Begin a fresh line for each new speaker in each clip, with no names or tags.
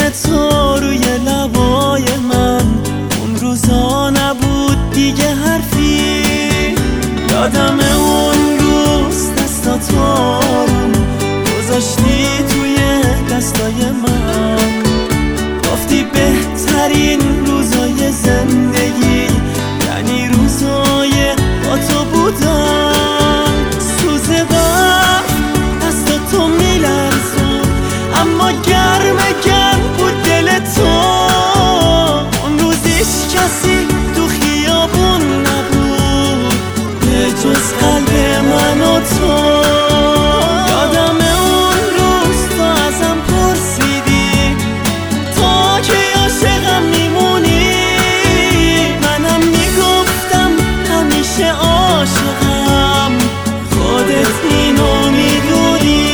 اسم تو روی لبای من، اون روزا نبود دیگه حرفی. یادم اون روز دستاتو آروم گذاشتی توی دستای من، گفتی بهترین روزای زندگی یعنی روزای با تو بودن. سوز برف دستاتو میلرزون اما گرم بود دل تو. اون روزیش کسی تو خیابون نبود به جز قلب من و تو. یادم اون روز تو ازم پرسیدی تا که عاشقم میمونی، منم میگفتم همیشه عاشقم، خودت اینو میدونی.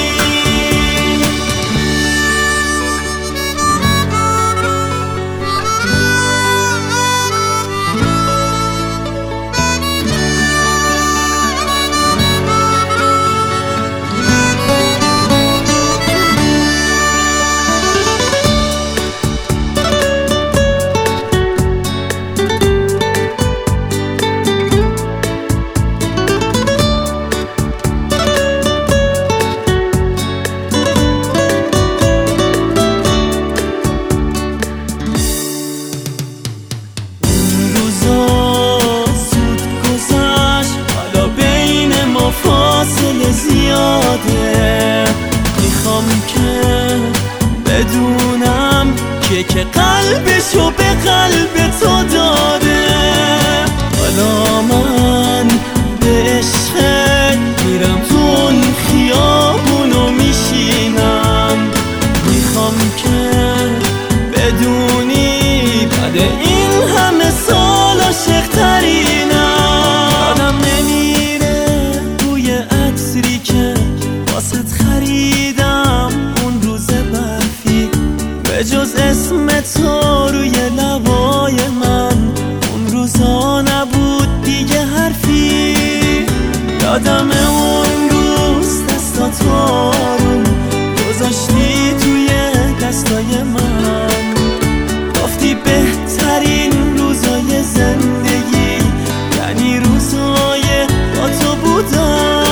فاصله زیاده، میخوام که بدونم که قلبشو به قلب تو داده. حالا من به عشقت میرم تو اون خیابونو میشینم، میخوام که بدونی بعد این همه سال عاشق ترینم. آدم که واسط خریدم اون روز برفی، به جز اسم تو روی لبای من، اون روزا نبود دیگه حرفی. یادم اون روز دستاتو آروم گذاشتی توی دستای من، گفتی بهترین روزای زندگی یعنی روزای با تو بودن.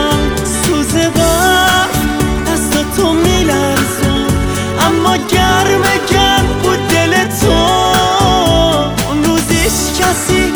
تو میلرزون اما گرم بود دل تو. اون روزیش کسی